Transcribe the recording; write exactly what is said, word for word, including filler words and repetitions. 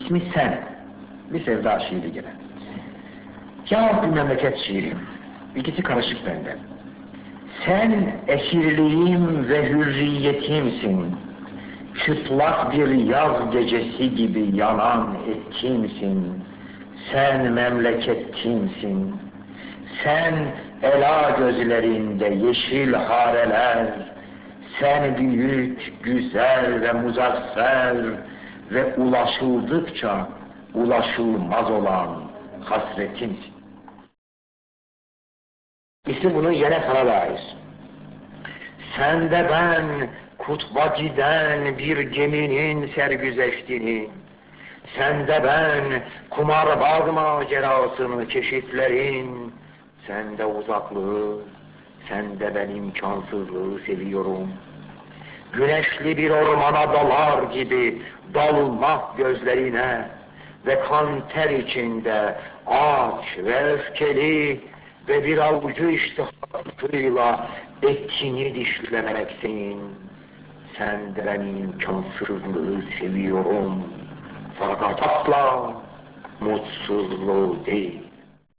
İsmi Sen, bir sevda şiiri gene. Yahut bir memleket şiiri, ikisi karışık bende. Sen esirliğim ve hürriyetimsin, çıplak bir yaz gecesi gibi yanan ettimsin. Sen memleketimsin, sen ela gözlerinde yeşil hareler, sen büyük, güzel ve muzaffer ve ulaşıldıkça ulaşılmaz olan hasretimsin. İsim bunun yine sana dair. Sen de ben kutba giden bir geminin sergüzeştini, sen de ben kumarbaz macerasını keşiflerin, sen de uzaklığı, sen de ben imkansızlığı seviyorum. Güneşli bir ormana dalar gibi dalmak gözlerine ve kan ter içinde aç ve öfkeli ve bir avucu iştihasıyla etini dişlemeksin. Sen de ben imkansızlığı seviyorum. Fakat asla mutsuzluğu değil.